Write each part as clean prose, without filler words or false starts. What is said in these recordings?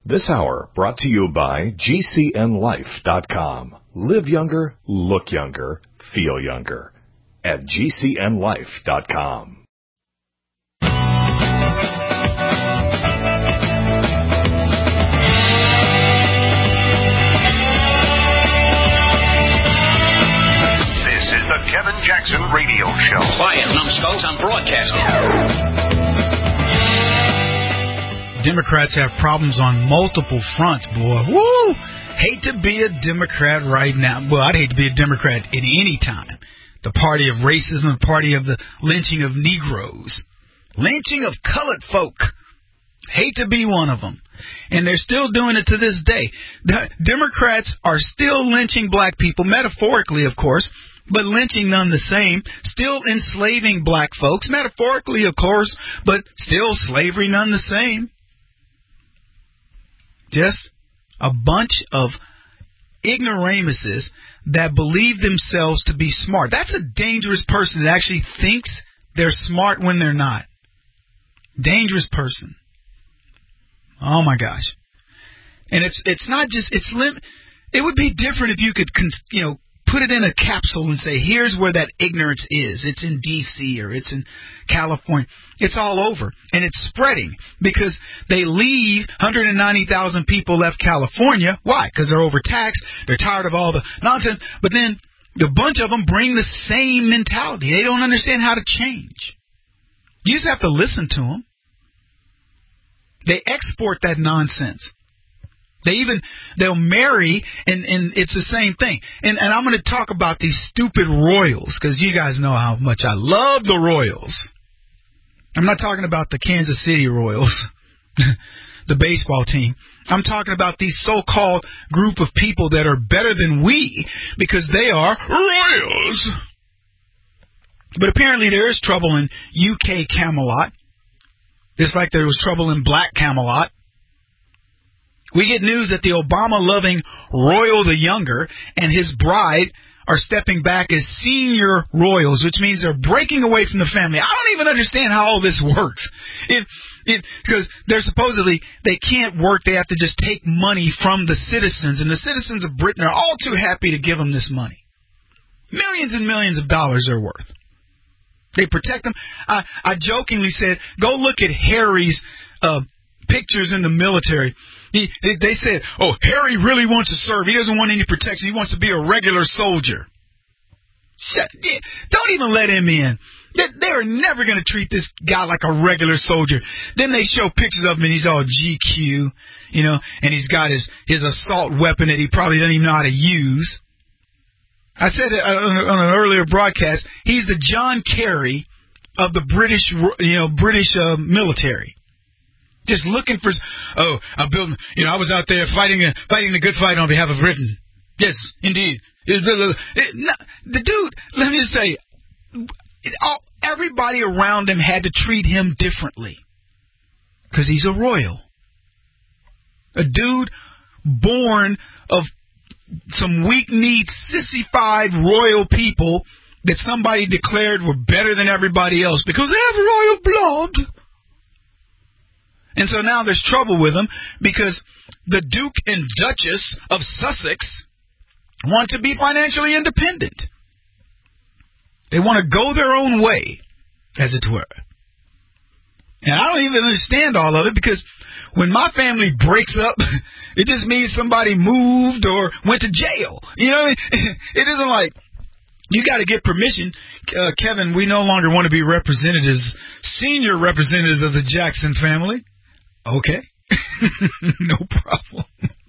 This hour brought to you by GCNLife.com. Live younger, look younger, feel younger. At GCNLife.com. The Kevin Jackson Radio Show. Quiet, numbskulls, I'm broadcasting. Democrats have problems on multiple fronts, boy. Woo! Hate to be a Democrat right now. Well, I'd hate to be a Democrat at any time. The party of racism, the party of the lynching of Negroes, lynching of colored folk. Hate to be one of them. And they're still doing it to this day. The Democrats are still lynching black people, metaphorically, of course, but lynching none the same. Still enslaving black folks, metaphorically, of course, but still slavery none the same. Just a bunch of ignoramuses that believe themselves to be smart. That's a dangerous person that actually thinks they're smart when they're not. Dangerous person. Oh my gosh. And it's not just, it would be different if you could, put it in a capsule and say, here's where that ignorance is. It's in D.C. or it's in California. It's all over. And it's spreading because they leave. 190,000 people left California. Why? Because they're overtaxed. They're tired of all the nonsense. But then a bunch of them bring the same mentality. They don't understand how to change. You just have to listen to them. They export that nonsense. They'll marry, and it's the same thing. And I'm going to talk about these stupid Royals, because you guys know how much I love the Royals. I'm not talking about the Kansas City Royals, the baseball team. I'm talking about these so-called group of people that are better than we, because they are Royals. But apparently there is trouble in UK Camelot, just like there was trouble in Black Camelot. We get news that the Obama-loving Royal the Younger and his bride are stepping back as senior royals, which means they're breaking away from the family. I don't even understand how all this works. Because they're supposedly, they can't work. They have to just take money from the citizens. And the citizens of Britain are all too happy to give them this money. Millions and millions of dollars they're worth. They protect them. I jokingly said, go look at Harry's pictures in the military. They said, oh, Harry really wants to serve. He doesn't want any protection. He wants to be a regular soldier. Don't even let him in. They are never going to treat this guy like a regular soldier. Then they show pictures of him, and he's all GQ, and he's got his assault weapon that he probably doesn't even know how to use. I said on an earlier broadcast, he's the John Kerry of the British military. Just looking for, I was out there fighting a good fight on behalf of Britain. Yes, indeed. The dude, let me just say, everybody around him had to treat him differently because he's a royal. A dude born of some weak-kneed, sissified royal people that somebody declared were better than everybody else because they have royal blood. And so now there's trouble with them because the Duke and Duchess of Sussex want to be financially independent. They want to go their own way, as it were. And I don't even understand all of it because when my family breaks up, it just means somebody moved or went to jail. You know, it isn't like you got to get permission. Kevin, we no longer want to be senior representatives of the Jackson family. Okay. No problem.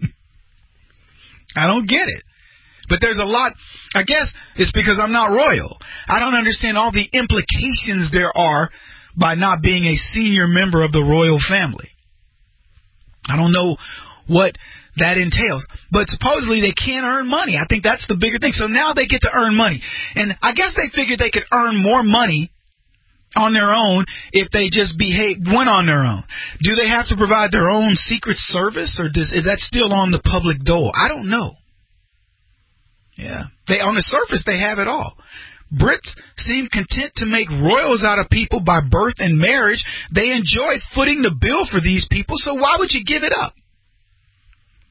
I don't get it. But there's a lot. I guess it's because I'm not royal. I don't understand all the implications there are by not being a senior member of the royal family. I don't know what that entails. But supposedly they can't earn money. I think that's the bigger thing. So now they get to earn money. And I guess they figured they could earn more money on their own if they just went on their own. Do they have to provide their own secret service, or is that still on the public dole? I don't know. Yeah. On the surface, they have it all. Brits seem content to make royals out of people by birth and marriage. They enjoy footing the bill for these people, so why would you give it up?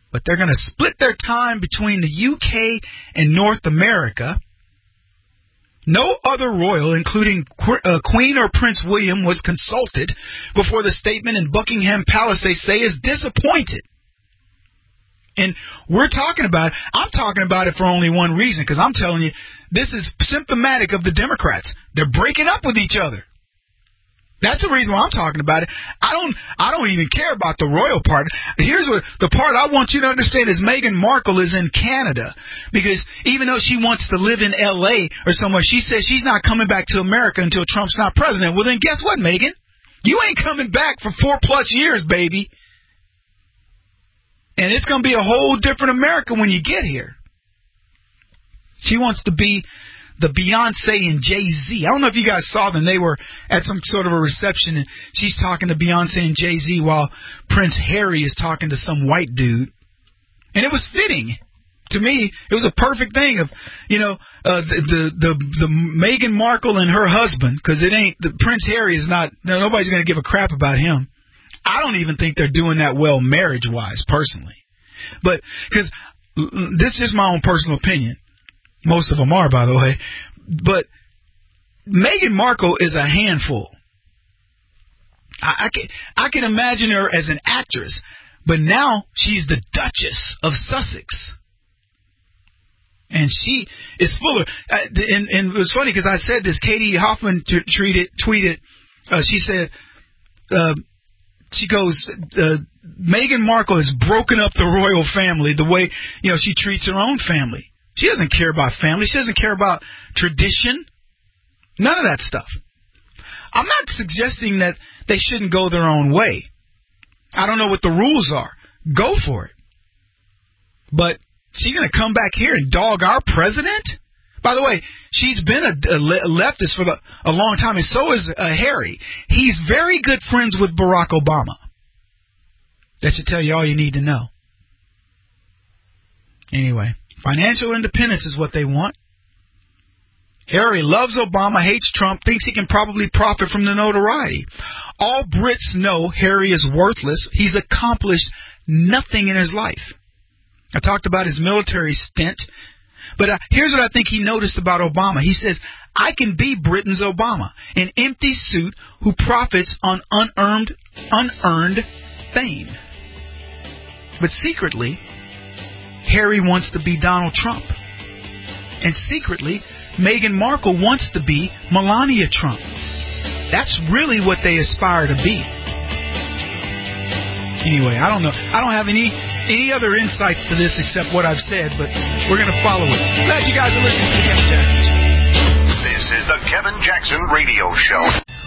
but they're going to split their time between the UK and North America. No other royal, including Queen or Prince William, was consulted before the statement in Buckingham Palace, they say, is disappointed. And I'm talking about it for only one reason, because I'm telling you, this is symptomatic of the Democrats. They're breaking up with each other. That's the reason why I'm talking about it. I don't even care about the royal part. Here's what the part I want you to understand is Meghan Markle is in Canada, because even though she wants to live in L.A. or somewhere, she says she's not coming back to America until Trump's not president. Well, then guess what, Meghan? You ain't coming back for 4+ years, baby. And it's going to be a whole different America when you get here. She wants to be the Beyonce and Jay-Z. I don't know if you guys saw them. They were at some sort of a reception, and she's talking to Beyonce and Jay-Z while Prince Harry is talking to some white dude. And it was fitting. To me, it was a perfect thing of, the Meghan Markle and her husband, because Prince Harry is not, nobody's going to give a crap about him. I don't even think they're doing that well marriage-wise, personally. But, because this is my own personal opinion. Most of them are, by the way. But Meghan Markle is a handful. I can imagine her as an actress, but now she's the Duchess of Sussex. And she is full of... and it was funny because I said this. Katie Hoffman tweeted, she said... she goes, Meghan Markle has broken up the royal family the way, she treats her own family. She doesn't care about family. She doesn't care about tradition. None of that stuff. I'm not suggesting that they shouldn't go their own way. I don't know what the rules are. Go for it. But she's going to come back here and dog our president? By the way, she's been a leftist for a long time, and so is Harry. He's very good friends with Barack Obama. That should tell you all you need to know. Anyway, financial independence is what they want. Harry loves Obama, hates Trump, thinks he can probably profit from the notoriety. All Brits know Harry is worthless. He's accomplished nothing in his life. I talked about his military stint. But here's what I think he noticed about Obama. He says, I can be Britain's Obama, an empty suit who profits on unearned fame. But secretly, Harry wants to be Donald Trump. And secretly, Meghan Markle wants to be Melania Trump. That's really what they aspire to be. Anyway, I don't know. I don't have any other insights to this except what I've said, but we're going to follow it. Glad you guys are listening to the Kevin Jackson Show. This is the Kevin Jackson Radio Show.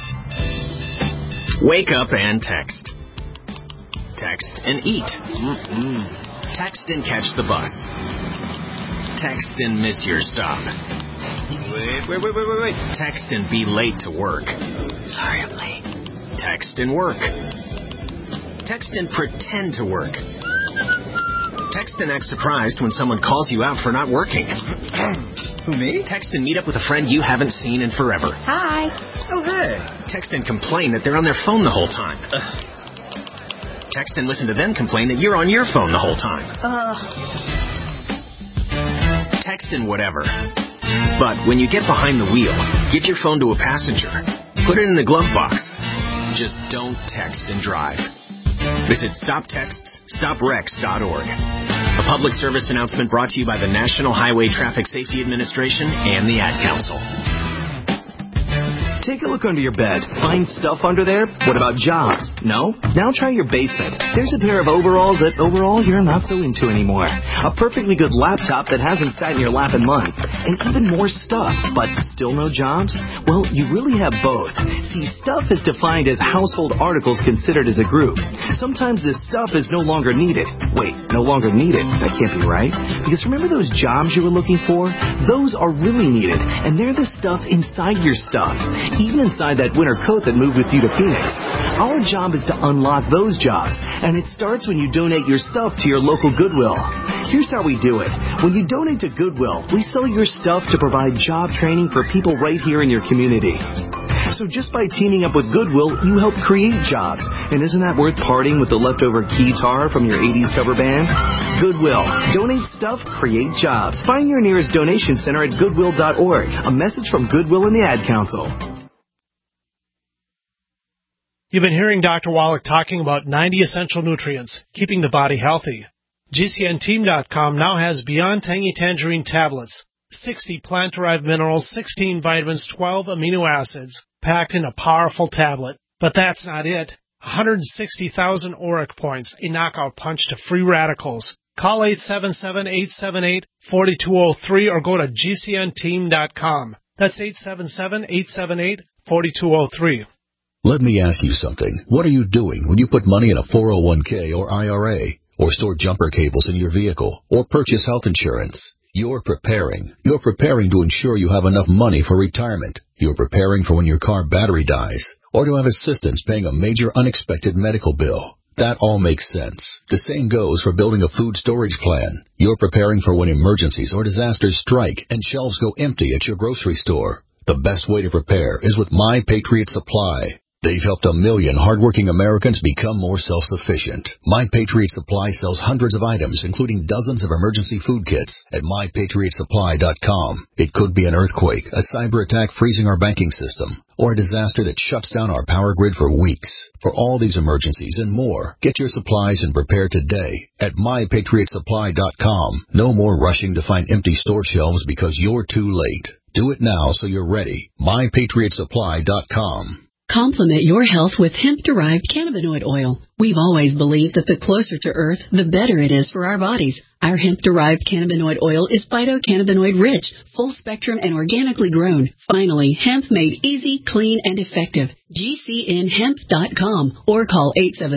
Wake up and text. Text and eat. Text and catch the bus. Text and miss your stop. Wait. Text and be late to work. Sorry, I'm late. Text and work. Text and pretend to work. Text and act surprised when someone calls you out for not working. Who, me? Text and meet up with a friend you haven't seen in forever. Hi. Oh, hey. Text and complain that they're on their phone the whole time. Text and listen to them complain that you're on your phone the whole time. Text and whatever. But when you get behind the wheel, give your phone to a passenger. Put it in the glove box. Just don't text and drive. Visit StopTextsStopWrecks.org. A public service announcement brought to you by the National Highway Traffic Safety Administration and the Ad Council. Take a look under your bed. Find stuff under there? What about jobs? No? Now try your basement. There's a pair of overalls that overall you're not so into anymore. A perfectly good laptop that hasn't sat in your lap in months. And even more stuff, but still no jobs? Well, you really have both. See, stuff is defined as household articles considered as a group. Sometimes this stuff is no longer needed. Wait, no longer needed? That can't be right. Because remember those jobs you were looking for? Those are really needed. And they're the stuff inside your stuff. Even inside that winter coat that moved with you to Phoenix. Our job is to unlock those jobs, and it starts when you donate your stuff to your local Goodwill. Here's how we do it. When you donate to Goodwill, we sell your stuff to provide job training for people right here in your community. So just by teaming up with Goodwill, you help create jobs. And isn't that worth parting with the leftover guitar from your 80s cover band? Goodwill. Donate stuff, create jobs. Find your nearest donation center at goodwill.org. A message from Goodwill and the Ad Council. You've been hearing Dr. Wallach talking about 90 essential nutrients, keeping the body healthy. GCNteam.com now has Beyond Tangy Tangerine tablets, 60 plant-derived minerals, 16 vitamins, 12 amino acids, packed in a powerful tablet. But that's not it. 160,000 ORAC points, a knockout punch to free radicals. Call 877-878-4203 or go to GCNteam.com. That's 877-878-4203. Let me ask you something. What are you doing when you put money in a 401k or IRA, or store jumper cables in your vehicle, or purchase health insurance? You're preparing. You're preparing to ensure you have enough money for retirement. You're preparing for when your car battery dies, or to have assistance paying a major unexpected medical bill. That all makes sense. The same goes for building a food storage plan. You're preparing for when emergencies or disasters strike and shelves go empty at your grocery store. The best way to prepare is with My Patriot Supply. They've helped 1 million hardworking Americans become more self-sufficient. My Patriot Supply sells hundreds of items, including dozens of emergency food kits, at MyPatriotSupply.com. It could be an earthquake, a cyber attack freezing our banking system, or a disaster that shuts down our power grid for weeks. For all these emergencies and more, get your supplies and prepare today at MyPatriotSupply.com. No more rushing to find empty store shelves because you're too late. Do it now so you're ready. MyPatriotSupply.com. Complement your health with hemp-derived cannabinoid oil. We've always believed that the closer to Earth, the better it is for our bodies. Our hemp-derived cannabinoid oil is phytocannabinoid-rich, full-spectrum, and organically grown. Finally, hemp made easy, clean, and effective. GCNhemp.com or call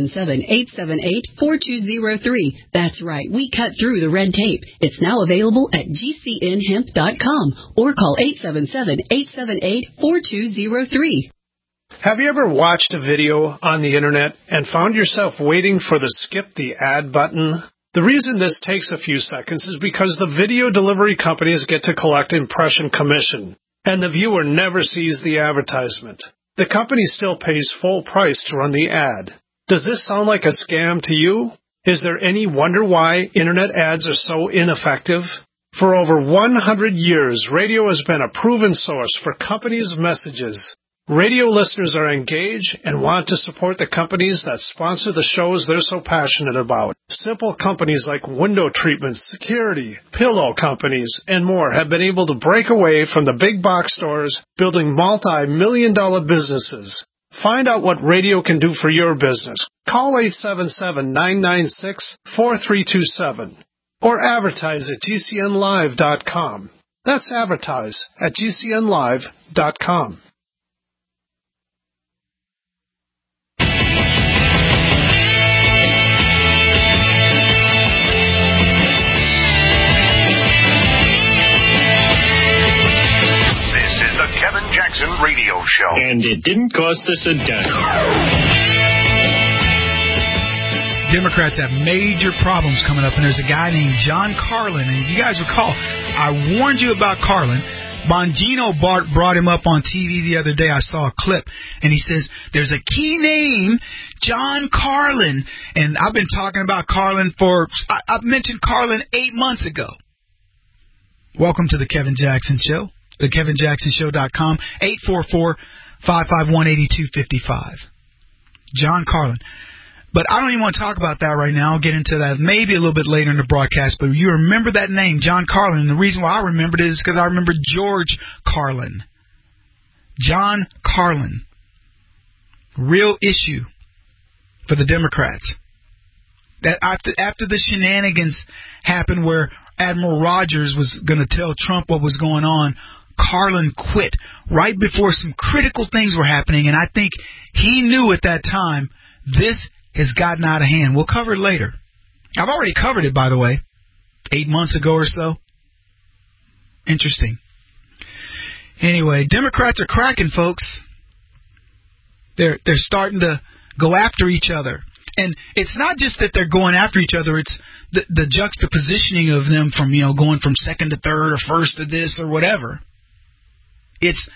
877-878-4203. That's right, we cut through the red tape. It's now available at GCNhemp.com or call 877-878-4203. Have you ever watched a video on the internet and found yourself waiting for the skip the ad button? The reason this takes a few seconds is because the video delivery companies get to collect impression commission, and the viewer never sees the advertisement. The company still pays full price to run the ad. Does this sound like a scam to you? Is there any wonder why internet ads are so ineffective? For over 100 years, radio has been a proven source for companies' messages. Radio listeners are engaged and want to support the companies that sponsor the shows they're so passionate about. Simple companies like window treatments, security, pillow companies, and more have been able to break away from the big box stores, building multi-million-dollar businesses. Find out what radio can do for your business. Call 877-996-4327 or advertise at GCNlive.com. That's advertise at GCNlive.com. Kevin Jackson Radio Show. And it didn't cost us a dime. Democrats have major problems coming up, and there's a guy named John Carlin. And if you guys recall, I warned you about Carlin. Bongino brought him up on TV the other day. I saw a clip, and he says, there's a key name, John Carlin. And I've been talking about Carlin I've mentioned Carlin 8 months ago. Welcome to the Kevin Jackson Show. TheKevinJacksonShow.com, 844-551-8255. John Carlin. But I don't even want to talk about that right now. I'll get into that maybe a little bit later in the broadcast. But you remember that name, John Carlin. And the reason why I remembered it is because I remember George Carlin. John Carlin. Real issue for the Democrats. That after the shenanigans happened where Admiral Rogers was going to tell Trump what was going on, Carlin quit right before some critical things were happening, and I think he knew at that time this has gotten out of hand. We'll cover it later. I've already covered it, by the way, 8 months ago or so. Interesting. Anyway, Democrats are cracking, folks. They're starting to go after each other. And it's not just that they're going after each other, it's the juxtapositioning of them from, going from second to third or first to this or whatever. It's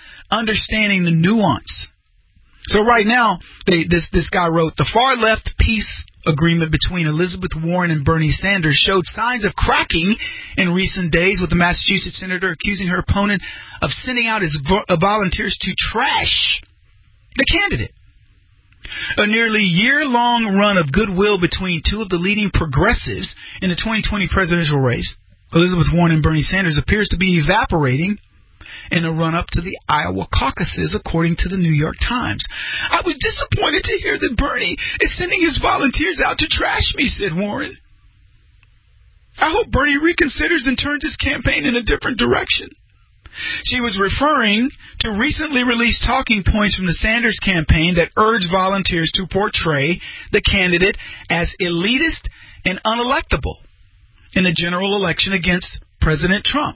understanding the nuance. So right now, this guy wrote, the far left peace agreement between Elizabeth Warren and Bernie Sanders showed signs of cracking in recent days, with the Massachusetts senator accusing her opponent of sending out his volunteers to trash the candidate. A nearly year-long run of goodwill between two of the leading progressives in the 2020 presidential race, Elizabeth Warren and Bernie Sanders, appears to be evaporating in a run-up to the Iowa caucuses, according to the New York Times. I was disappointed to hear that Bernie is sending his volunteers out to trash me, said Warren. I hope Bernie reconsiders and turns his campaign in a different direction. She was referring to recently released talking points from the Sanders campaign that urged volunteers to portray the candidate as elitist and unelectable in the general election against President Trump.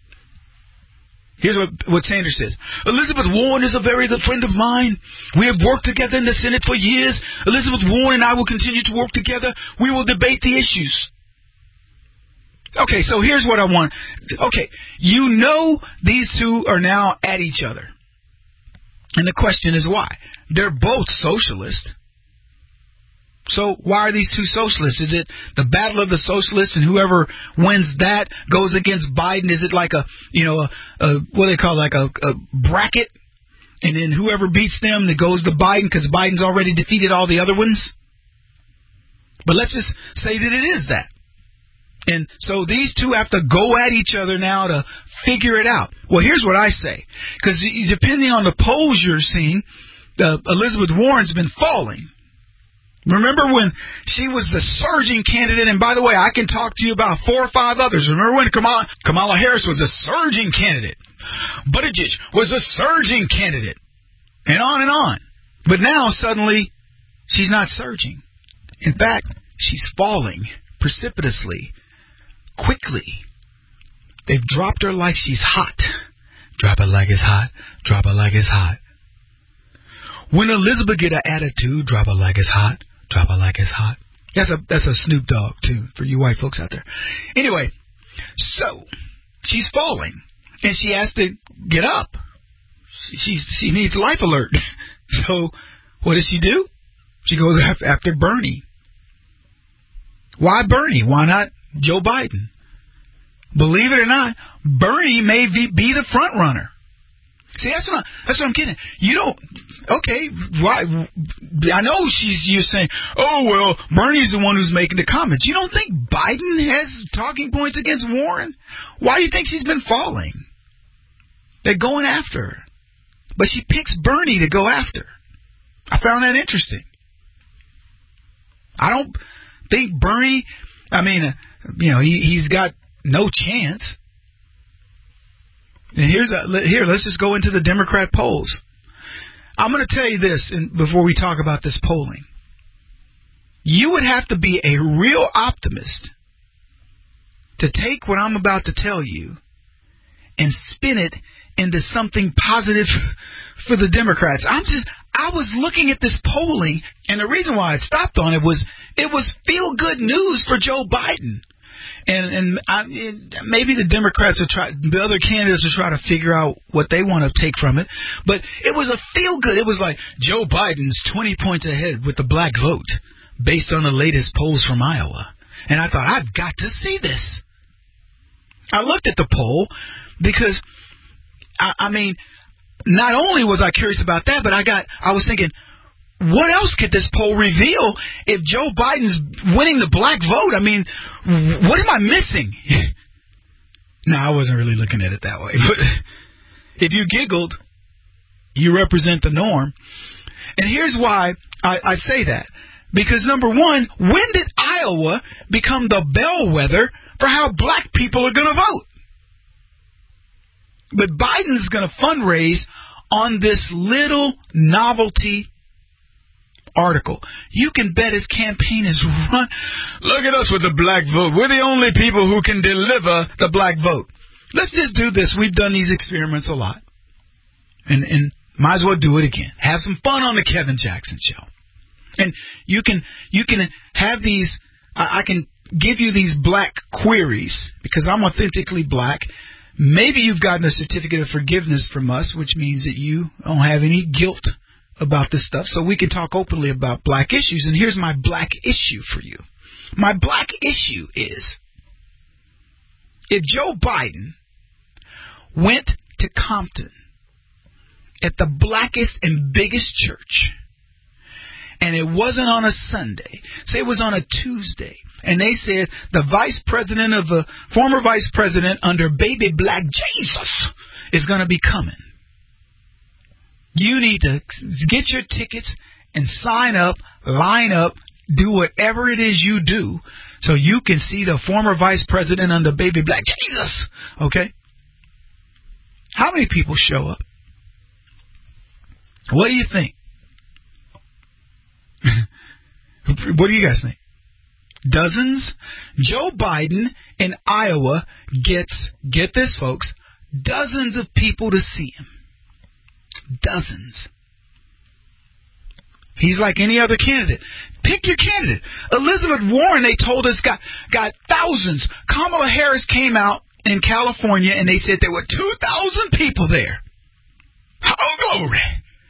Here's what Sanders says. Elizabeth Warren is a very good friend of mine. We have worked together in the Senate for years. Elizabeth Warren and I will continue to work together. We will debate the issues. Okay, so here's what I want. Okay, you know these two are now at each other. And the question is why? They're both socialists. So why are these two socialists? Is it the battle of the socialists, and whoever wins that goes against Biden? Is it like a what they call like a bracket, and then whoever beats them that goes to Biden because Biden's already defeated all the other ones? But let's just say that it is that. And so these two have to go at each other now to figure it out. Well, here's what I say. Because depending on the polls you're seeing, Elizabeth Warren's been falling. Remember when she was the surging candidate? And by the way, I can talk to you about 4 or 5 others. Remember when Kamala Harris was a surging candidate? Buttigieg was a surging candidate. And on and on. But now, suddenly, she's not surging. In fact, she's falling precipitously. Quickly. They've dropped her like she's hot. Drop it like it's hot. Drop it like it's hot. When Elizabeth get an attitude, drop it like it's hot. Drop it like it's hot. That's a Snoop Dogg too, for you white folks out there. Anyway, so she's falling, and she has to get up. She needs life alert. So what does she do? She goes after Bernie. Why Bernie? Why not Joe Biden? Believe it or not, Bernie may be the front runner. See, that's what I'm getting. You don't. Okay, why? I know you're saying, oh well, Bernie's the one who's making the comments. You don't think Biden has talking points against Warren? Why do you think she's been falling? They're going after her, but she picks Bernie to go after. I found that interesting. I don't think Bernie. I mean, he's got no chance. And let's just go into the Democrat polls. I'm going to tell you this before we talk about this polling. You would have to be a real optimist to take what I'm about to tell you and spin it into something positive for the Democrats. I was looking at this polling, and the reason why I stopped on it was feel-good news for Joe Biden. And maybe the Democrats the other candidates will try to figure out what they want to take from it. But it was a feel-good. It was like Joe Biden's 20 points ahead with the black vote based on the latest polls from Iowa. And I thought, I've got to see this. I looked at the poll because, I mean, not only was I curious about that, but I was thinking, what else could this poll reveal if Joe Biden's winning the black vote? I mean, what am I missing? No, I wasn't really looking at it that way. But if you giggled, you represent the norm. And here's why I say that. Because, number one, when did Iowa become the bellwether for how black people are going to vote? But Biden's going to fundraise on this little novelty article. You can bet his campaign is run. Look at us with the black vote. We're the only people who can deliver the black vote. Let's just do this. We've done these experiments a lot. And might as well do it again. Have some fun on the Kevin Jackson Show. And you can have these, I can give you these black queries because I'm authentically black. Maybe you've gotten a certificate of forgiveness from us, which means that you don't have any guilt about this stuff so we can talk openly about black issues. And here's my black issue for you. My black issue is, if Joe Biden went to Compton at the blackest and biggest church, and it wasn't on a Sunday, say it was on a Tuesday, and they said the former vice president under baby black Jesus is going to be coming, you need to get your tickets and sign up, line up, do whatever it is you do so you can see the former vice president under baby black Jesus. Okay? How many people show up? What do you think? What do you guys think? Dozens? Joe Biden in Iowa gets, get this folks, dozens of people to see him. Dozens. He's like any other candidate. Pick your candidate. Elizabeth Warren, they told us, got thousands. Kamala Harris came out in California and they said there were 2,000 people there. Oh, glory.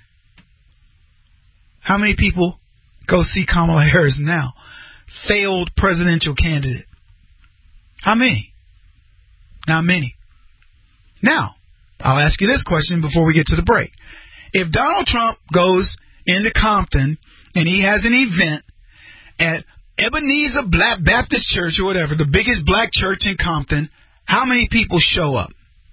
How many people go see Kamala Harris now? Failed presidential candidate. How many? Not many. Now, I'll ask you this question before we get to the break. If Donald Trump goes into Compton and he has an event at Ebenezer Black Baptist Church or whatever, the biggest black church in Compton, how many people show up?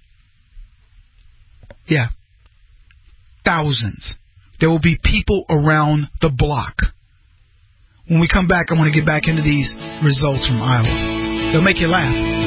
Yeah. Thousands. There will be people around the block. When we come back, I want to get back into these results from Iowa. They'll make you laugh.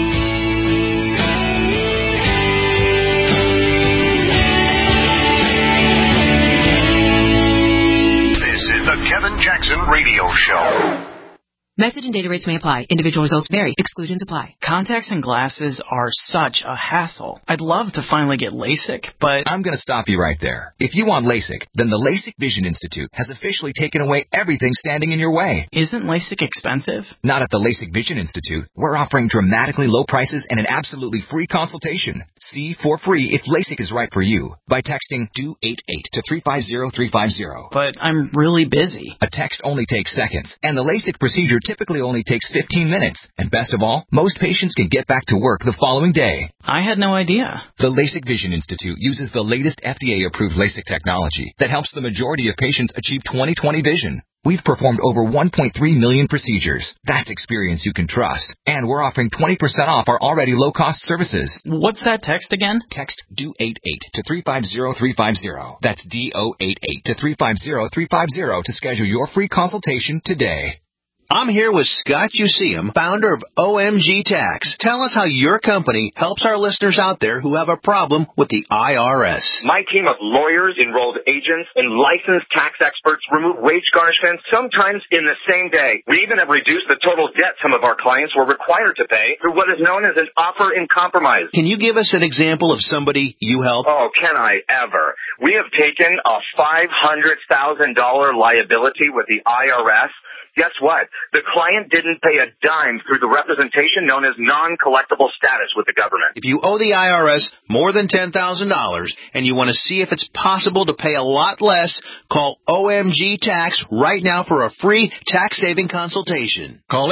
Kevin Jackson Radio Show. Message and data rates may apply. Individual results vary. Exclusions apply. Contacts and glasses are such a hassle. I'd love to finally get LASIK, but I'm going to stop you right there. If you want LASIK, then the LASIK Vision Institute has officially taken away everything standing in your way. Isn't LASIK expensive? Not at the LASIK Vision Institute. We're offering dramatically low prices and an absolutely free consultation. See for free if LASIK is right for you by texting DO88 to 350350. But I'm really busy. A text only takes seconds, and the LASIK procedure typically only takes 15 minutes. And best of all, most patients can get back to work the following day. I had no idea. The LASIK Vision Institute uses the latest FDA-approved LASIK technology that helps the majority of patients achieve 20/20 vision. We've performed over 1.3 million procedures. That's experience you can trust. And we're offering 20% off our already low-cost services. What's that text again? Text DO88 to 350350. That's DO88 to 350350 to schedule your free consultation today. I'm here with Scott Useum, founder of OMG Tax. Tell us how your company helps our listeners out there who have a problem with the IRS. My team of lawyers, enrolled agents, and licensed tax experts remove wage garnishments sometimes in the same day. We even have reduced the total debt some of our clients were required to pay through what is known as an offer in compromise. Can you give us an example of somebody you help? Oh, can I ever? We have taken a $500,000 liability with the IRS. Guess what? The client didn't pay a dime through the representation known as non-collectible status with the government. If you owe the IRS more than $10,000 and you want to see if it's possible to pay a lot less, call OMG Tax right now for a free tax-saving consultation. Call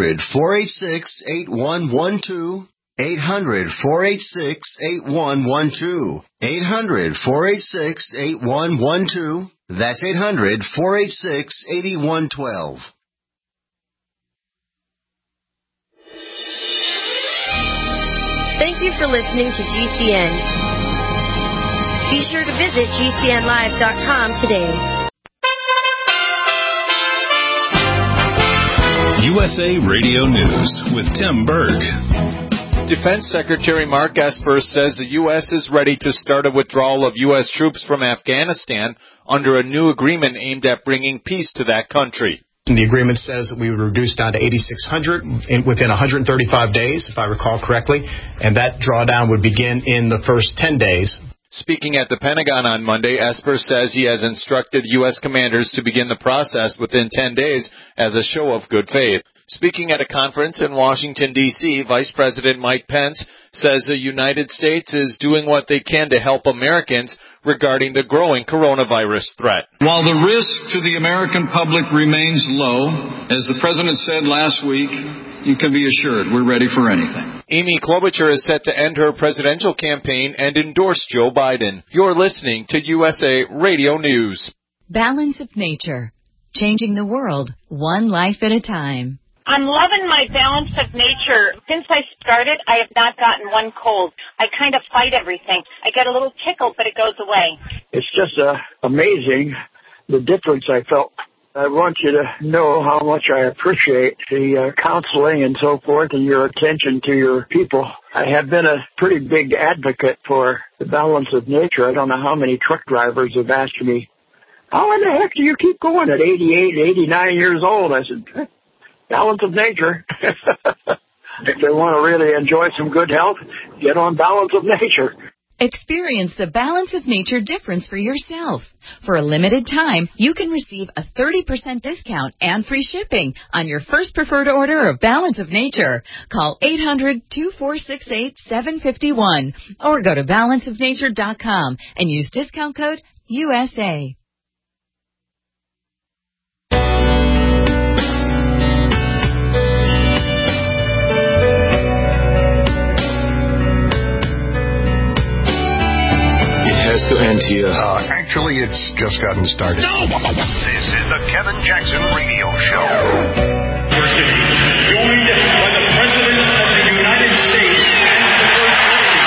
800-486-8112. 800-486-8112. 800-486-8112. That's 800-486-8112. Thank you for listening to GCN. Be sure to visit GCNlive.com today. USA Radio News with Tim Berg. Defense Secretary Mark Esper says the U.S. is ready to start a withdrawal of U.S. troops from Afghanistan under a new agreement aimed at bringing peace to that country. The agreement says that we would reduce down to 8,600 within 135 days, if I recall correctly, and that drawdown would begin in the first 10 days. Speaking at the Pentagon on Monday, Esper says he has instructed U.S. commanders to begin the process within 10 days as a show of good faith. Speaking at a conference in Washington, D.C., Vice President Mike Pence says the United States is doing what they can to help Americans regarding the growing coronavirus threat. While the risk to the American public remains low, as the President said last week, you can be assured we're ready for anything. Amy Klobuchar is set to end her presidential campaign and endorse Joe Biden. You're listening to USA Radio News. Balance of Nature. Changing the world, one life at a time. I'm loving my Balance of Nature. Since I started, I have not gotten one cold. I kind of fight everything. I get a little tickle, but it goes away. It's just amazing the difference I felt. I want you to know how much I appreciate the counseling and so forth and your attention to your people. I have been a pretty big advocate for the Balance of Nature. I don't know how many truck drivers have asked me, how in the heck do you keep going at 88, 89 years old? I said, Balance of Nature. If they want to really enjoy some good health, get on Balance of Nature. Experience the Balance of Nature difference for yourself. For a limited time, you can receive a 30% discount and free shipping on your first preferred order of Balance of Nature. Call 800-2468-751 or go to balanceofnature.com and use discount code USA. Has to end here. Actually, it's just gotten started. No! This is the Kevin Jackson Radio Show. Joined by the President of the United States and the First Lady.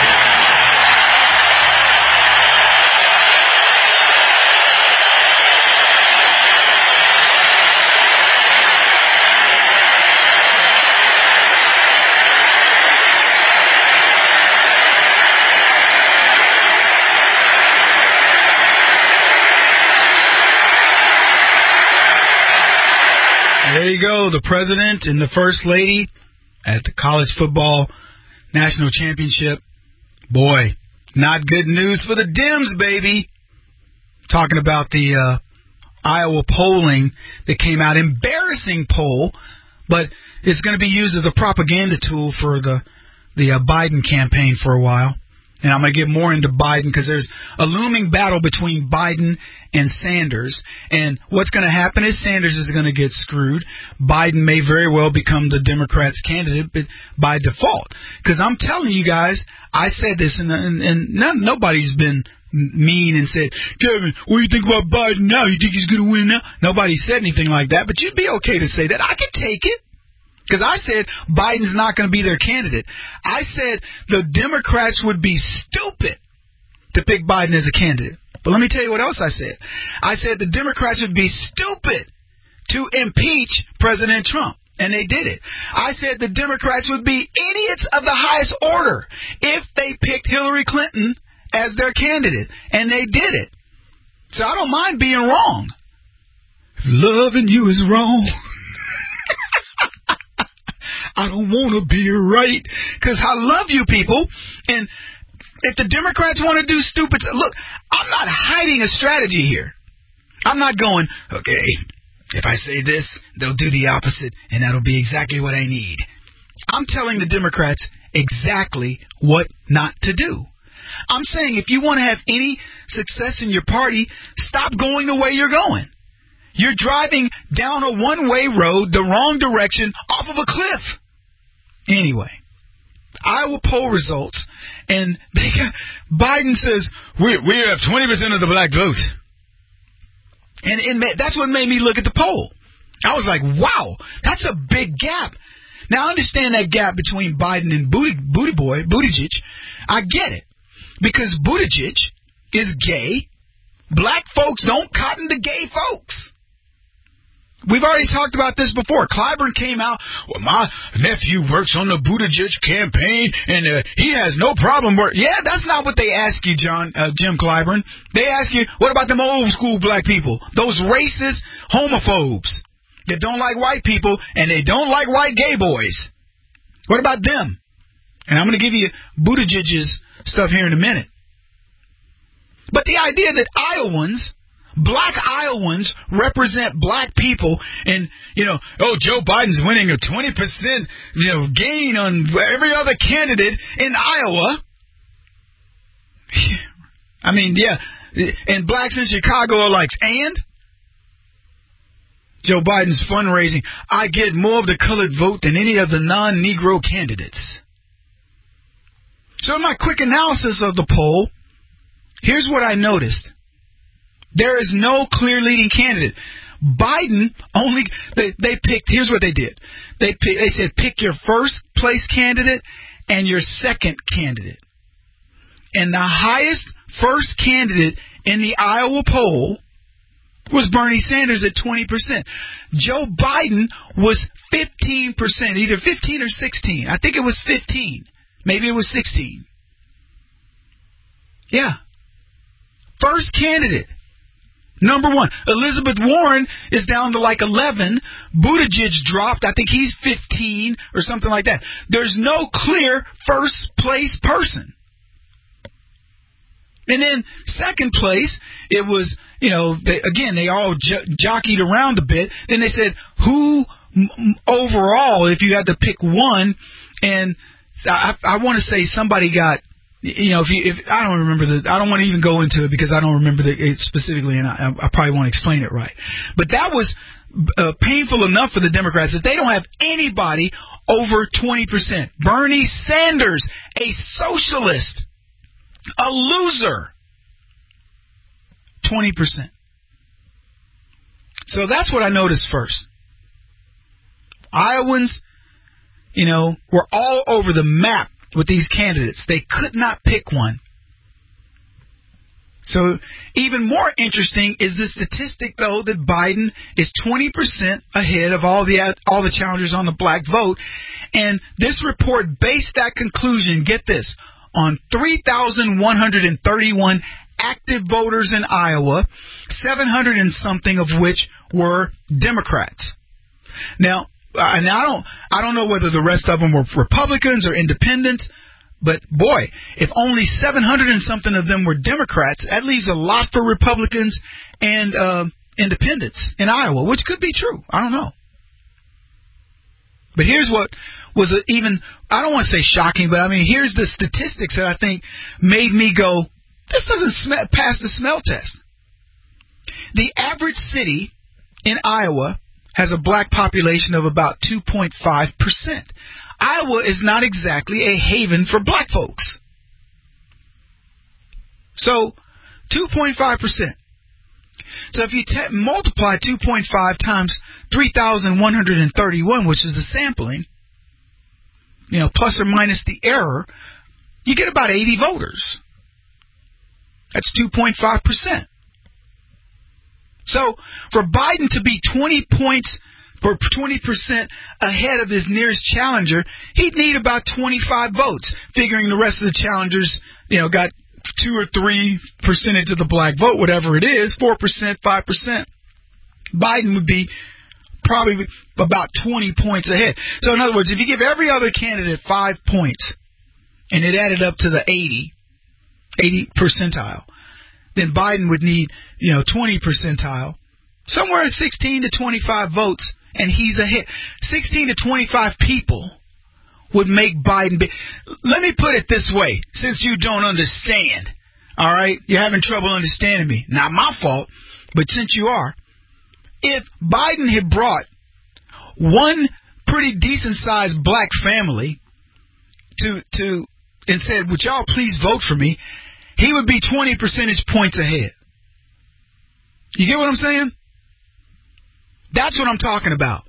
There you go, the President and the First Lady at the College Football National Championship. Boy, not good news for the Dems, baby. Talking about the Iowa polling that came out, embarrassing poll, but it's going to be used as a propaganda tool for the Biden campaign for a while. And I'm going to get more into Biden because there's a looming battle between Biden and Sanders. And what's going to happen is Sanders is going to get screwed. Biden may very well become the Democrats' candidate, but by default. Because I'm telling you guys, I said this, and nobody's been mean and said, Kevin, what do you think about Biden now? You think he's going to win now? Nobody said anything like that, but you'd be okay to say that. I could take it. Because I said Biden's not going to be their candidate. I said the Democrats would be stupid to pick Biden as a candidate. But let me tell you what else I said. I said the Democrats would be stupid to impeach President Trump. And they did it. I said the Democrats would be idiots of the highest order if they picked Hillary Clinton as their candidate. And they did it. So I don't mind being wrong. If loving you is wrong, I don't want to be right, because I love you people. And if the Democrats want to do stupid stuff, look, I'm not hiding a strategy here. I'm not going, okay, if I say this, they'll do the opposite, and that'll be exactly what I need. I'm telling the Democrats exactly what not to do. I'm saying if you want to have any success in your party, stop going the way you're going. You're driving down a one-way road the wrong direction off of a cliff. Anyway, Iowa poll results, and Biden says, we have 20% of the black vote. And that's what made me look at the poll. I was like, wow, that's a big gap. Now, I understand that gap between Biden and Buttigieg. I get it. Because Buttigieg is gay. Black folks don't cotton to gay folks. We've already talked about this before. Clyburn came out, well, my nephew works on the Buttigieg campaign, and he has no problem. Yeah, that's not what they ask you, Jim Clyburn. They ask you, what about them old school black people? Those racist homophobes that don't like white people, and they don't like white gay boys. What about them? And I'm going to give you Buttigieg's stuff here in a minute. But the idea that Iowans, black Iowans represent black people, and, Joe Biden's winning a 20%, gain on every other candidate in Iowa. I mean, yeah, and blacks in Chicago are like, and? Joe Biden's fundraising, I get more of the colored vote than any of the non-Negro candidates. So in my quick analysis of the poll, here's what I noticed. There is no clear leading candidate. Biden only, they picked, here's what they did. They said pick your first place candidate and your second candidate. And the highest first candidate in the Iowa poll was Bernie Sanders at 20%. Joe Biden was 15%, either 15 or 16. I think it was 15. Maybe it was 16. Yeah. First candidate. Number one. Elizabeth Warren is down to like 11. Buttigieg dropped. I think he's 15 or something like that. There's no clear first place person. And then second place, it was, they all jockeyed around a bit. Then they said, who overall, if you had to pick one, and I want to say somebody got, if I don't remember I don't want to even go into it because I don't remember it specifically, and I probably won't explain it right. But that was painful enough for the Democrats that they don't have anybody over 20%. Bernie Sanders, a socialist, a loser, 20%. So that's what I noticed first. Iowans, were all over the map with these candidates. They could not pick one. So even more interesting is the statistic, though, that Biden is 20% ahead of all the challengers on the black vote. And this report based that conclusion, get this, on 3,131 active voters in Iowa, 700 and something of which were Democrats. Now, and I don't know whether the rest of them were Republicans or independents, but boy, if only 700 and something of them were Democrats, that leaves a lot for Republicans and independents in Iowa, which could be true. I don't know. But here's what was even, I don't want to say shocking, but I mean, here's the statistics that I think made me go, this doesn't pass the smell test. The average city in Iowa has a black population of about 2.5%. Iowa is not exactly a haven for black folks. So, 2.5%. So if you multiply 2.5 times 3,131, which is the sampling, plus or minus the error, you get about 80 voters. That's 2.5%. So for Biden to be 20 20% ahead of his nearest challenger, he'd need about 25 votes, figuring the rest of the challengers, got 2 or 3% of the black vote, whatever it is, 4%, 5%. Biden would be probably about 20 points ahead. So in other words, if you give every other candidate 5 points, and it added up to the 80 percentile, then Biden would need, 20 percentile, somewhere 16 to 25 votes, and he's ahead. 16 to 25 people would make Biden big. Let me put it this way, since you don't understand, all right? You're having trouble understanding me. Not my fault, but since you are, if Biden had brought one pretty decent-sized black family to and said, would y'all please vote for me, he would be 20 percentage points ahead. You get what I'm saying? That's what I'm talking about.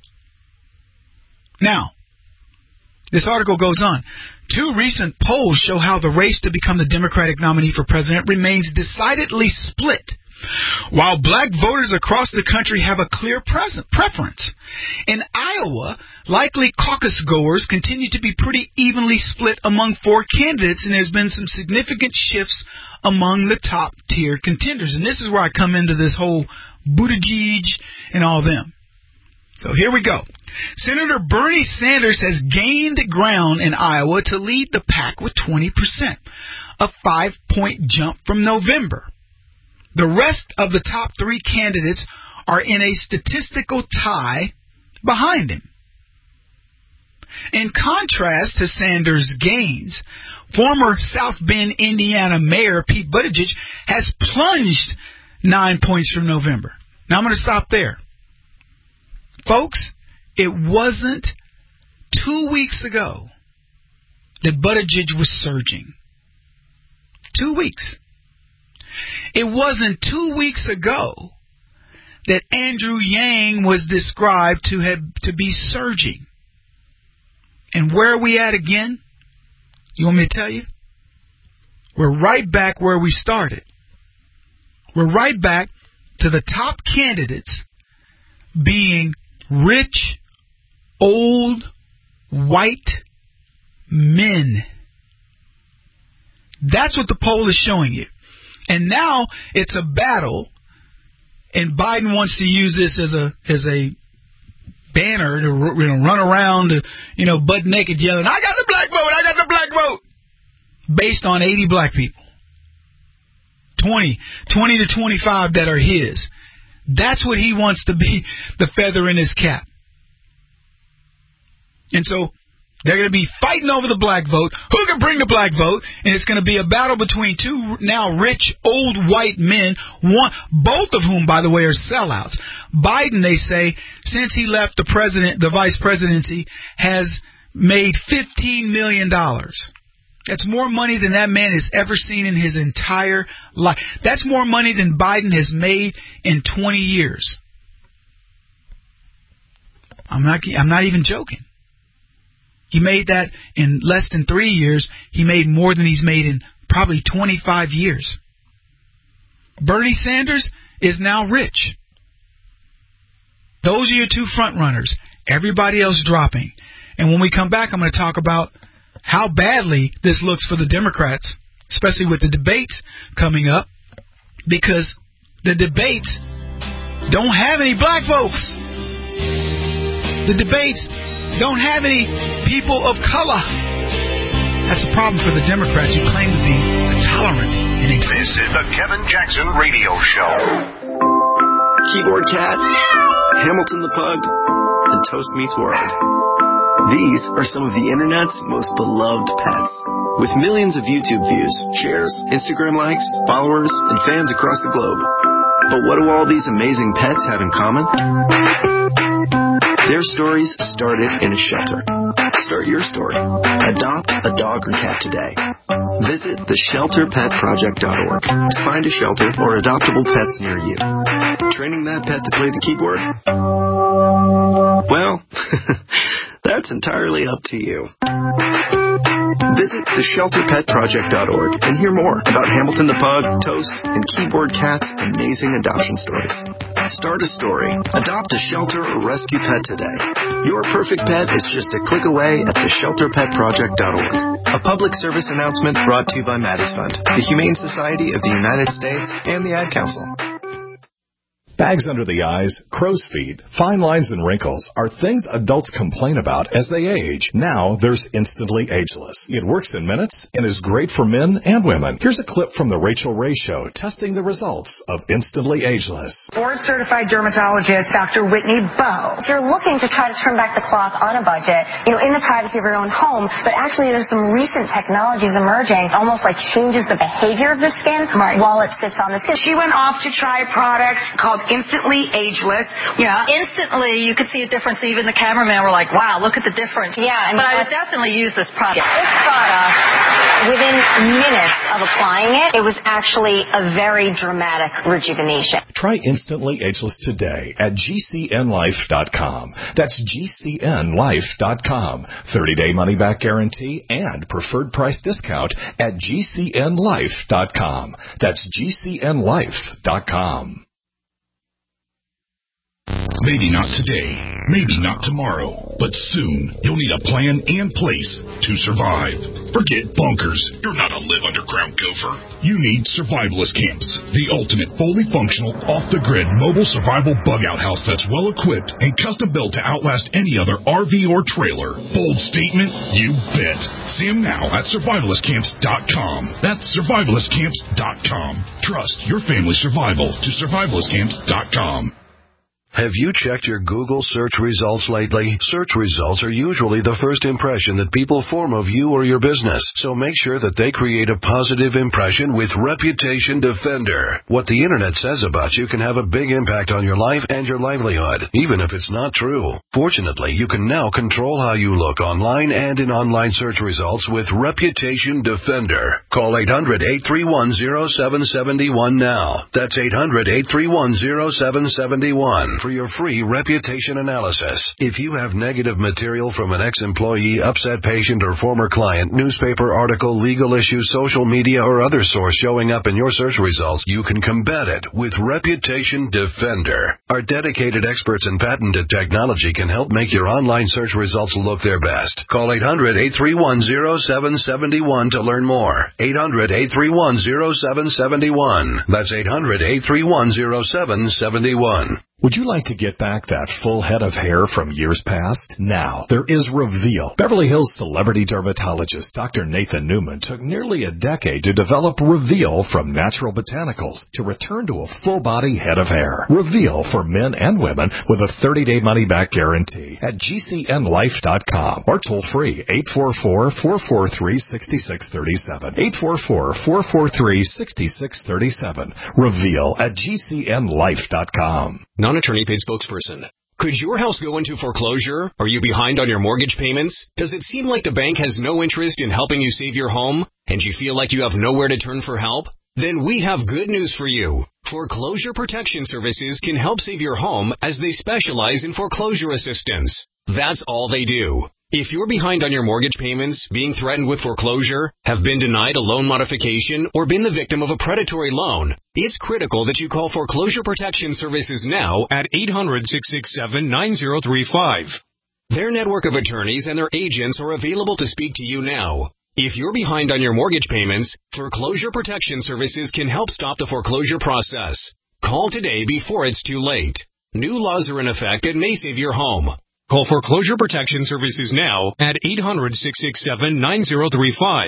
Now, this article goes on. 2 recent polls show how the race to become the Democratic nominee for president remains decidedly split, while black voters across the country have a clear preference. In Iowa, likely caucus goers continue to be pretty evenly split among 4 candidates, and there's been some significant shifts among the top-tier contenders. And this is where I come into this whole Buttigieg and all them. So here we go. Senator Bernie Sanders has gained ground in Iowa to lead the pack with 20%, a 5-point jump from November. The rest of the top 3 candidates are in a statistical tie behind him. In contrast to Sanders' gains, former South Bend, Indiana Mayor Pete Buttigieg has plunged 9 points from November. Now I'm going to stop there. Folks, it wasn't 2 weeks ago that Buttigieg was surging. 2 weeks. It wasn't 2 weeks ago that Andrew Yang was described to be surging. And where are we at again? You want me to tell you? We're right back where we started. We're right back to the top candidates being rich, old, white men. That's what the poll is showing you. And now it's a battle, and Biden wants to use this as a banner to run around, butt naked yelling, "I got the black vote, I got the black vote," based on 80 black people. 20 to 25 that are his. That's what he wants to be the feather in his cap. And so they're going to be fighting over the black vote. Who can bring the black vote? And it's going to be a battle between 2 now rich, old white men, both of whom, by the way, are sellouts. Biden, they say, since he left the vice presidency, has made $15 million. That's more money than that man has ever seen in his entire life. That's more money than Biden has made in 20 years. I'm not even joking. He made that in less than 3 years. He made more than he's made in probably 25 years. Bernie Sanders is now rich. Those are your 2 front runners. Everybody else dropping. And when we come back, I'm going to talk about how badly this looks for the Democrats, especially with the debates coming up, because the debates don't have any black folks. The debates don't have any people of color. That's a problem for the Democrats who claim to be tolerant and inclusive. This is the Kevin Jackson Radio Show. Keyboard Cat, Hamilton the Pug, and Toast Meets World. These are some of the internet's most beloved pets. With millions of YouTube views, shares, Instagram likes, followers, and fans across the globe. But what do all these amazing pets have in common? Their stories started in a shelter. Start your story. Adopt a dog or cat today. Visit theshelterpetproject.org to find a shelter or adoptable pets near you. Training that pet to play the keyboard? Well, that's entirely up to you. Visit theshelterpetproject.org and hear more about Hamilton the Pug, Toast, and Keyboard Cat's amazing adoption stories. Start a story. Adopt a shelter or rescue pet today. Your perfect pet is just a click away at theshelterpetproject.org. A public service announcement brought to you by Maddie's Fund, the Humane Society of the United States, and the Ad Council. Bags under the eyes, crow's feet, fine lines, and wrinkles are things adults complain about as they age. Now there's Instantly Ageless. It works in minutes and is great for men and women. Here's a clip from The Rachel Ray Show testing the results of Instantly Ageless. Board-certified dermatologist Dr. Whitney Bowe. If you're looking to try to turn back the clock on a budget, in the privacy of your own home, but actually there's some recent technologies emerging, almost like changes the behavior of the skin while it sits on the skin. She went off to try a product called Instantly Ageless. Yeah. Instantly, you could see a difference. Even the cameraman were like, wow, look at the difference. Yeah. But I would definitely use this product. This product, within minutes of applying it, it was actually a very dramatic rejuvenation. Try Instantly Ageless today at GCNlife.com. That's GCNlife.com. 30-day money-back guarantee and preferred price discount at GCNlife.com. That's GCNlife.com. Maybe not today, maybe not tomorrow, but soon you'll need a plan and place to survive. Forget bunkers. You're not a live underground gopher. You need Survivalist Camps, the ultimate fully functional, off-the-grid mobile survival bug-out house that's well-equipped and custom-built to outlast any other RV or trailer. Bold statement? You bet. See them now at survivalistcamps.com. That's survivalistcamps.com. Trust your family's survival to survivalistcamps.com. Have you checked your Google search results lately? Search results are usually the first impression that people form of you or your business, so make sure that they create a positive impression with Reputation Defender. What the internet says about you can have a big impact on your life and your livelihood, even if it's not true. Fortunately, you can now control how you look online and in online search results with Reputation Defender. Call 800-831-0771 now. That's 800-831-0771. For your free reputation analysis. If you have negative material from an ex-employee, upset patient, or former client, newspaper article, legal issue, social media, or other source showing up in your search results, you can combat it with Reputation Defender. Our dedicated experts in patented technology can help make your online search results look their best. Call 800-831-0771 to learn more. 800-831-0771. That's 800-831-0771. Would you like to get back that full head of hair from years past? Now, there is Reveal. Beverly Hills celebrity dermatologist Dr. Nathan Newman took nearly a decade to develop Reveal from natural botanicals to return to a full-body head of hair. Reveal for men and women with a 30-day money-back guarantee at GCNlife.com or toll-free 844-443-6637. 844-443-6637. Reveal at GCNlife.com. Non-attorney paid spokesperson. Could your house go into foreclosure? Are you behind on your mortgage payments? Does it seem like the bank has no interest in helping you save your home? And you feel like you have nowhere to turn for help? Then we have good news for you. Foreclosure Protection Services can help save your home as they specialize in foreclosure assistance. That's all they do. If you're behind on your mortgage payments, being threatened with foreclosure, have been denied a loan modification, or been the victim of a predatory loan, it's critical that you call Foreclosure Protection Services now at 800-667-9035. Their network of attorneys and their agents are available to speak to you now. If you're behind on your mortgage payments, Foreclosure Protection Services can help stop the foreclosure process. Call today before it's too late. New laws are in effect that may save your home. Call Foreclosure Protection Services now at 800-667-9035.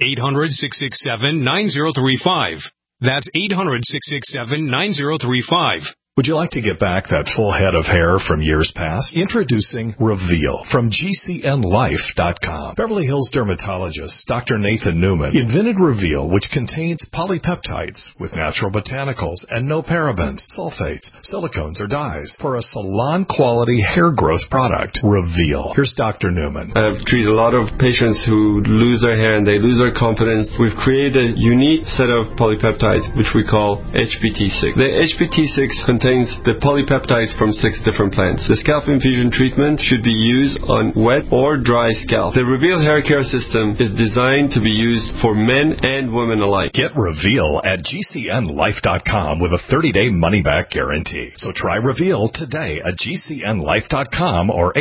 800-667-9035. That's 800-667-9035. Would you like to get back that full head of hair from years past? Introducing Reveal from GCNlife.com. Beverly Hills dermatologist Dr. Nathan Newman invented Reveal, which contains polypeptides with natural botanicals and no parabens, sulfates, silicones, or dyes for a salon-quality hair growth product. Reveal. Here's Dr. Newman. I've treated a lot of patients who lose their hair and they lose their confidence. We've created a unique set of polypeptides, which we call HPT6. The HPT6 contains the polypeptides from 6 different plants. The scalp infusion treatment should be used on wet or dry scalp. The Reveal hair care system is designed to be used for men and women alike. Get Reveal at GCNlife.com with a 30-day money-back guarantee. So try Reveal today at GCNlife.com or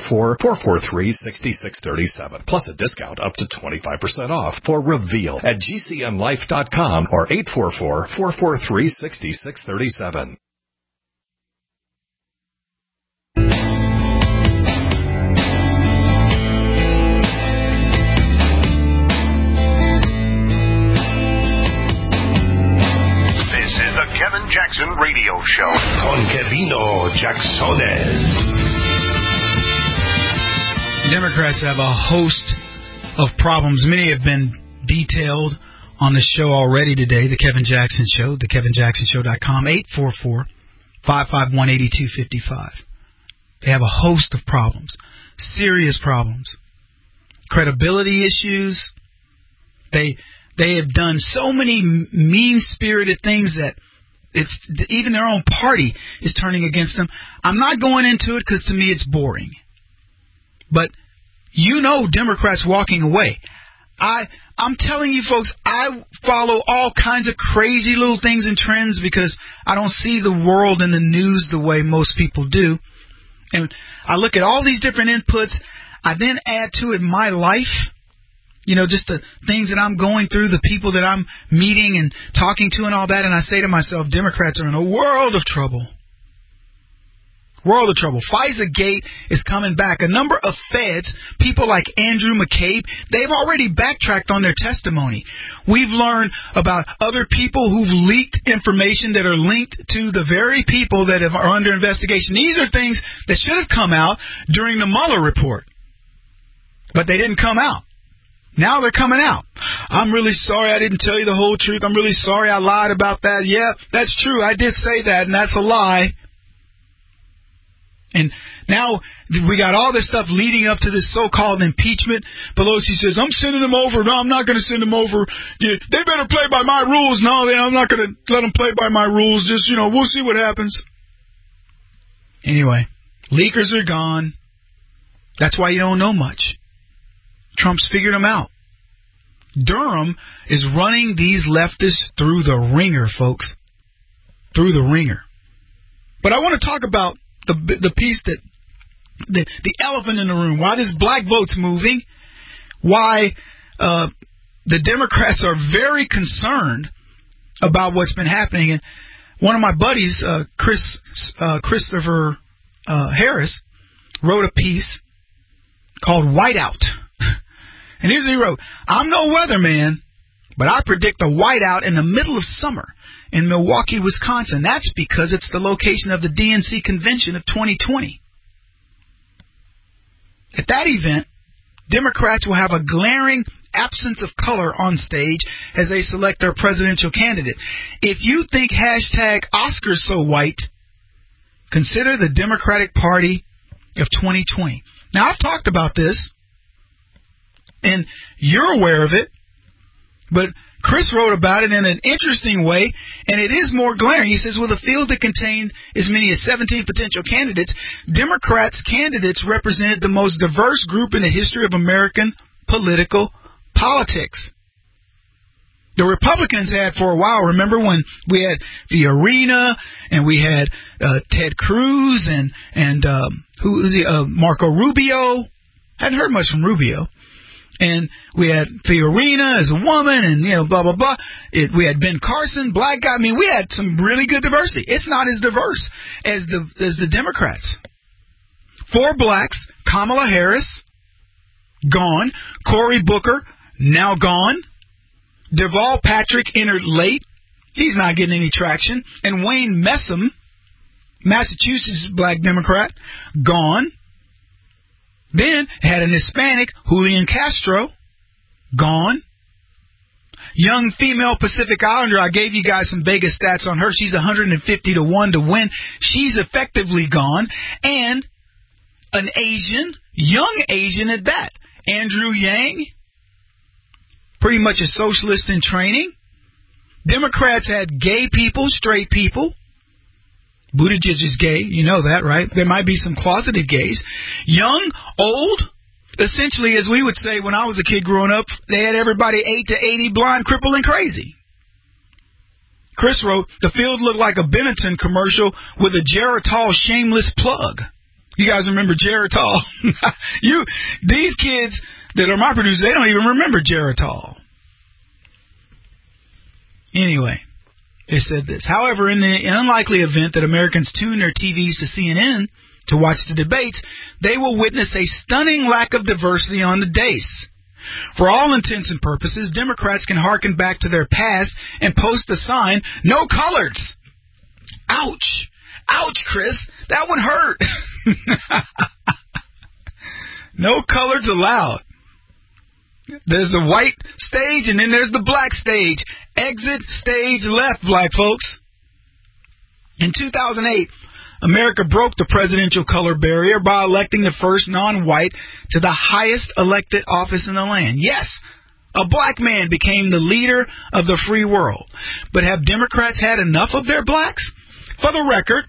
844-443-6637. Plus a discount up to 25% off for Reveal at GCNlife.com or 844-443-6637. Kevin Jackson Radio Show. Con Kevino Jacksones. Democrats have a host of problems. Many have been detailed on the show already today. The Kevin Jackson Show, thekevinjacksonshow.com, 844-551-8255. They have a host of problems, serious problems, credibility issues. They have done so many mean-spirited things that it's even their own party is turning against them. I'm not going into it because to me it's boring. But you know Democrats walking away. I I'm telling you, folks, I follow all kinds of crazy little things and trends because I don't see the world and the news the way most people do. And I look at all these different inputs. I then add to it my life, just the things that I'm going through, the people that I'm meeting and talking to and all that. And I say to myself, Democrats are in a world of trouble. World of trouble. FISA-gate is coming back. A number of feds, people like Andrew McCabe, they've already backtracked on their testimony. We've learned about other people who've leaked information that are linked to the very people that are under investigation. These are things that should have come out during the Mueller report, but they didn't come out. Now they're coming out. I'm really sorry I didn't tell you the whole truth. I'm really sorry I lied about that. Yeah, that's true. I did say that, and that's a lie. And now we got all this stuff leading up to this so-called impeachment. Pelosi says, I'm sending them over. No, I'm not going to send them over. Yeah, they better play by my rules. No, I'm not going to let them play by my rules. Just, we'll see what happens. Anyway, leakers are gone. That's why you don't know much. Trump's figured them out. Durham is running these leftists through the ringer, folks. Through the ringer. But I want to talk about the piece that the elephant in the room, why this black vote's moving, why the Democrats are very concerned about what's been happening. And one of my buddies, Christopher Harris, wrote a piece called Whiteout. And here's what he wrote. I'm no weatherman, but I predict a whiteout in the middle of summer in Milwaukee, Wisconsin. That's because it's the location of the DNC convention of 2020. At that event, Democrats will have a glaring absence of color on stage as they select their presidential candidate. If you think hashtag Oscars so white, consider the Democratic Party of 2020. Now, I've talked about this, and you're aware of it, but Chris wrote about it in an interesting way, and it is more glaring. He says, with a field that contained as many as 17 potential candidates, Democrats' candidates represented the most diverse group in the history of American political politics. The Republicans had for a while, remember when we had Fiorina, and we had Ted Cruz, and who was he? Marco Rubio. Hadn't heard much from Rubio. And we had Fiorina as a woman, and, blah, blah, blah. We had Ben Carson, black guy. I mean, we had some really good diversity. It's not as diverse as the Democrats. 4 blacks, Kamala Harris, gone. Cory Booker, now gone. Deval Patrick entered late. He's not getting any traction. And Wayne Messam, Massachusetts black Democrat, gone. Then had an Hispanic, Julian Castro, gone. Young female Pacific Islander, I gave you guys some Vegas stats on her. She's 150 to 1 to win. She's effectively gone. And an Asian, young Asian at that, Andrew Yang, pretty much a socialist in training. Democrats had gay people, straight people. Buttigieg is gay, you know that, right? There might be some closeted gays. Young, old, essentially, as we would say when I was a kid growing up, they had everybody 8 to 80, blind, crippled, and crazy. Chris wrote, the field looked like a Benetton commercial with a Geritol shameless plug. You guys remember Geritol? These kids that are my producers, they don't even remember Geritol. Anyway. It said this. However, in the unlikely event that Americans tune their TVs to CNN to watch the debates, they will witness a stunning lack of diversity on the dais. For all intents and purposes, Democrats can hearken back to their past and post a sign, no colors. Ouch. Ouch, Chris. That one hurt. No colors allowed. There's the white stage, and then there's the black stage. Exit stage left, black folks. In 2008, America broke the presidential color barrier by electing the first non-white to the highest elected office in the land. Yes, a black man became the leader of the free world. But have Democrats had enough of their blacks? For the record,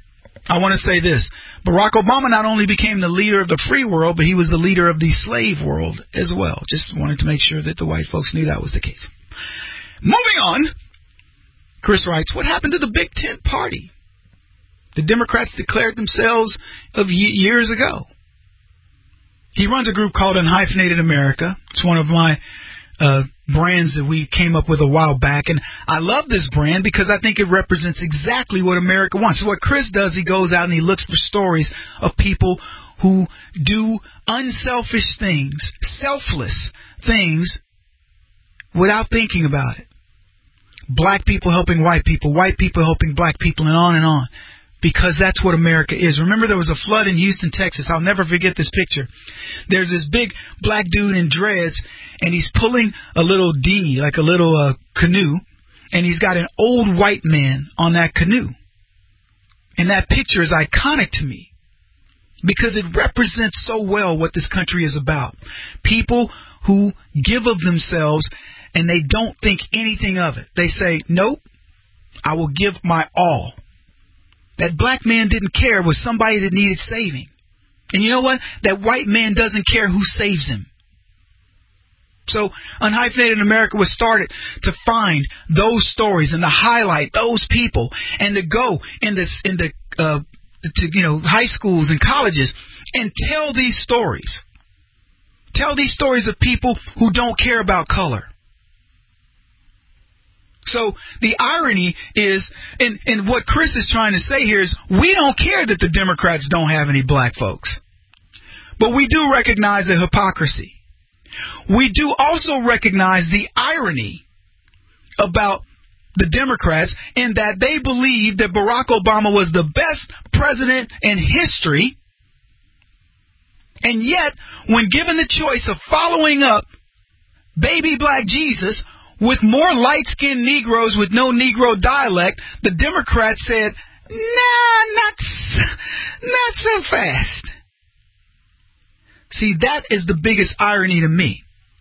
I want to say this. Barack Obama not only became the leader of the free world, but he was the leader of the slave world as well. Just wanted to make sure that the white folks knew that was the case. Moving on, Chris writes, what happened to the Big Tent Party? The Democrats declared themselves of years ago. He runs a group called Unhyphenated America. It's one of my brands that we came up with a while back, and I love this brand because I think it represents exactly what America wants. So what Chris does, he goes out and he looks for stories of people who do unselfish things, selfless things, without thinking about it. Black people helping white people helping black people, and on, because that's what America is. Remember, there was a flood in Houston, Texas. I'll never forget this picture. There's this big black dude in dreads, and he's pulling a little dinghy, like a little canoe, and he's got an old white man on that canoe. And that picture is iconic to me because it represents so well what this country is about. People who give of themselves and they don't think anything of it. They say, nope, I will give my all. That black man didn't care was somebody that needed saving. And you know what? That white man doesn't care who saves him. So Unhyphenated America was started to find those stories and to highlight those people and to go into high schools and colleges and tell these stories. Tell these stories of people who don't care about color. So the irony is, and what Chris is trying to say here is, we don't care that the Democrats don't have any black folks. But we do recognize the hypocrisy. We do also recognize the irony about the Democrats in that they believe that Barack Obama was the best president in history. And yet, when given the choice of following up baby black Jesus with more light-skinned Negroes with no Negro dialect, the Democrats said, nah, not so fast. See, that is the biggest irony to me.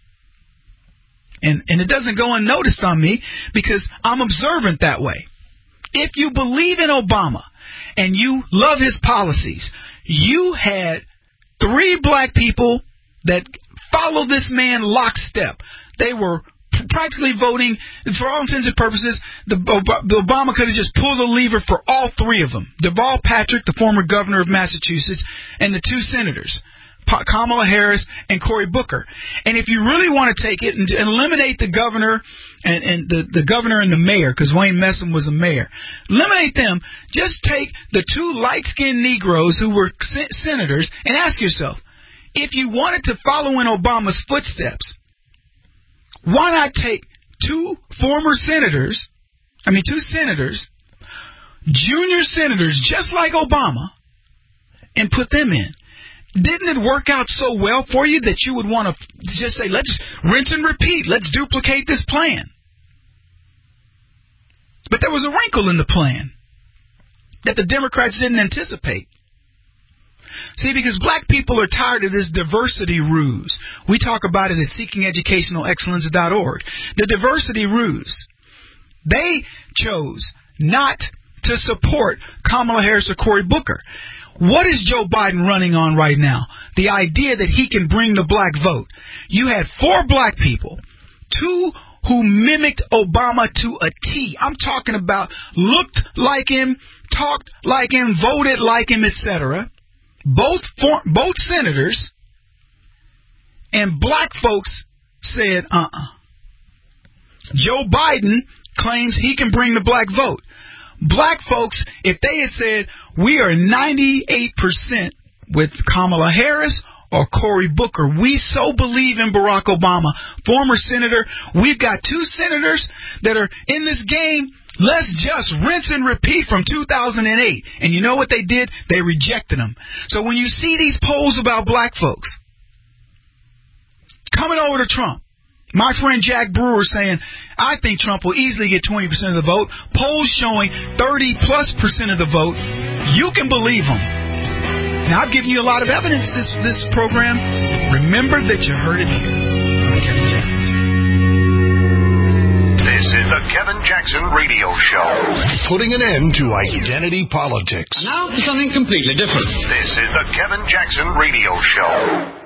And it doesn't go unnoticed on me because I'm observant that way. If you believe in Obama and you love his policies, you had 3 black people that followed this man lockstep. They were practically voting, for all intents and purposes, the Obama could have just pulled a lever for all 3 of them. Deval Patrick, the former governor of Massachusetts, and the 2 senators, Kamala Harris and Cory Booker. And if you really want to take it and eliminate the governor and the governor and the mayor, because Wayne Messam was a mayor, eliminate them, just take the 2 light-skinned Negroes who were senators and ask yourself, if you wanted to follow in Obama's footsteps, why not take 2 senators, junior senators just like Obama, and put them in? Didn't it work out so well for you that you would want to just say, let's rinse and repeat, let's duplicate this plan? But there was a wrinkle in the plan that the Democrats didn't anticipate. See, because black people are tired of this diversity ruse. We talk about it at seekingeducationalexcellence.org. The diversity ruse. They chose not to support Kamala Harris or Cory Booker. What is Joe Biden running on right now? The idea that he can bring the black vote. You had 4 black people, 2 who mimicked Obama to a T. I'm talking about looked like him, talked like him, voted like him, etc. Both senators, and black folks said, Joe Biden claims he can bring the black vote. Black folks, if they had said, we are 98% with Kamala Harris or Cory Booker, we so believe in Barack Obama, former senator, we've got 2 senators that are in this game, let's just rinse and repeat from 2008. And you know what they did? They rejected them. So when you see these polls about black folks coming over to Trump, my friend Jack Brewer saying, I think Trump will easily get 20% of the vote. Polls showing 30+% of the vote. You can believe them. Now, I've given you a lot of evidence this program. Remember that you heard it here. I'm Kevin Jackson. This is the Kevin Jackson Radio Show. Putting an end to identity politics. Now for something completely different. This is the Kevin Jackson Radio Show.